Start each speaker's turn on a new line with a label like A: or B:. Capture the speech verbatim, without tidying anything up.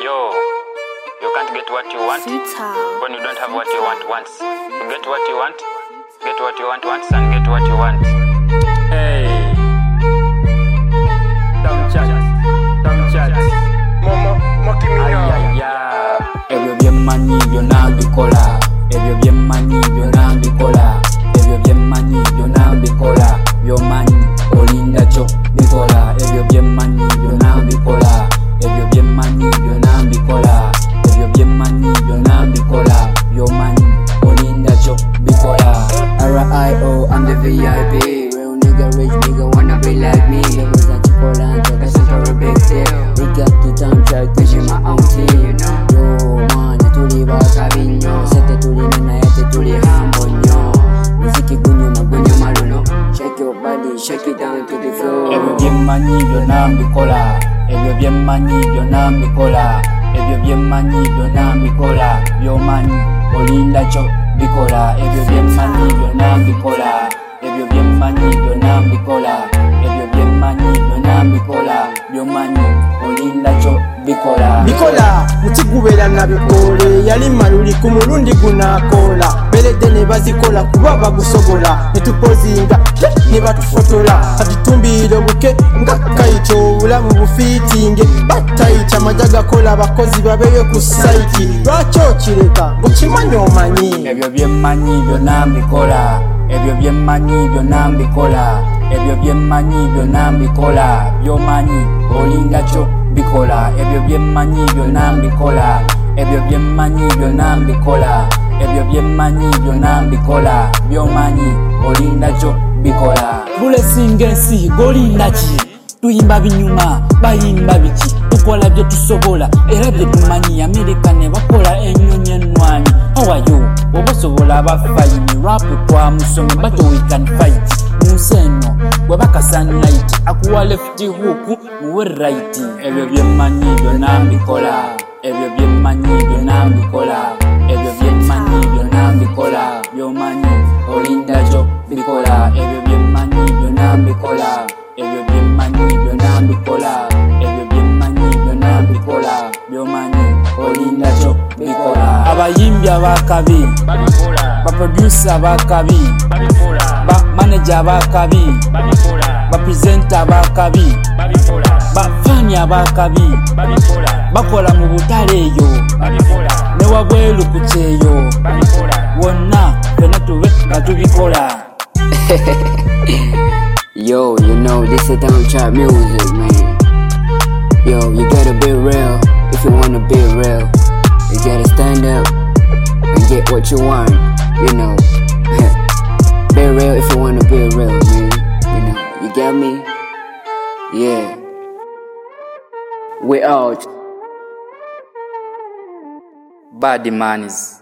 A: Yo, you can't get what you want when you don't have what you want once. You get what you want, get what you want once and get what you want. Hey, don't chat, don't chat.
B: Mama, maki
A: Ay, ay, ay.
C: Ebyo byemmanyi byonna mbikola, ebyo byemmanyi byonna mbikola, ebyo byemmanyi byonna mbikola, by'omanyi olinda kyo bikola, ebyo byemmanyi byonna mbikola, ebyo byemmanyi byonna mbikola, ebyo byemmanyi byonna mbikola, by'omanyi olinda kyo bikola. R I O, I'm the V I P, real nigga, rich nigga, wanna be like me. Levels that you call and take a shit for a big deal. We got the time track, pushing my own team. Yo, man, tuli bakabinyo, sete tuli nena yete tuli hambo nyo. Muziki gunyo magunyo maluno, shake your body, shake it down to the floor. Ebyo byemmanyi byonna mbikola, ebyo byemmanyi byonna mbikola, ebyo byemmanyi byonna mbikola, by'omanyi olinda kyo bikola, ebyo byemmanyi byonna mbikola, ebyo byemmanyi byonna mbikola, ebyo byemmanyi byonna mbikola, by'omanyi olinda kyo bikola.
B: Bikola mukigubera nabikole yali maluli ku mulundi gunakola beredde ne bazikola kuba bagusobola netupozinga ne batufotola katutumbira obuke nga kayita obulamu bufiitinge batayita majaga kola abakozi babeyo ku saiti lwaki okireka okimanyi omanyi.
C: Ebyo byemmanyi byonna mbikola, ebyo byemmanyi byonna mbikola, ebyo byemmanyi byonna mbikola, by'omanyi olinda kyo bikola, ebyo byemmanyi byonna mbikola, ebyo byemmanyi byonna mbikola, ebyo byemmanyi byonna mbikola, by'omanyi olinda kyo bikola. Bulesinga ensi golinda ki? Tuyimba binyuma, bayimba biki? Tukola bye tusobola era bye tumanyi. Amerika ne bakola ennyonyi ennwanyi. How are you? Oba osobola bafayini rap twamusome but we can fight. Munsi eno webaka sunlight akuwa left hook muwe right. Ebyo byemmanyi byonna mbikola, ebyo byemmanyi byonna mbikola, ebyo byemmanyi byonna mbikola, by'omanyi olinda kyo bikola, ebyo byemmanyi byonna mbikola, ebyo byemmanyi byonna mbikola, ebyo byemmanyi byonna mbikola, by'omanyi olinda kyo bikola. Abayimbi abakabi
A: Babikola,
C: baproducer abakabi,
A: babikola,
C: bamanager abakabi,
A: babikola,
C: bapresenter abakabi,
A: babikola,
C: bafani abakabi,
A: babikola,
C: bakola mu butale eyo
A: babikola,
C: ne wabweru ku kyeyo
A: babikola.
C: wonna fena tube nga tubikola.
D: Yo, you know, this is Don't Chat music, man. Yo, you gotta be real if you wanna be real. You gotta stand up and get what you want, you know. Be real if you wanna be real, man. You know, you get me? Yeah. We out.
C: Bad Manis.